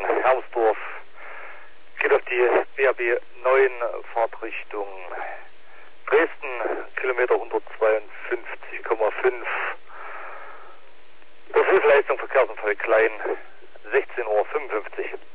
Hermsdorf. Geht auf die BRB 9 Fahrtrichtung Dresden, Kilometer 152,5. Überfüllleistung Verkehrsunfall klein, 16:55 Uhr.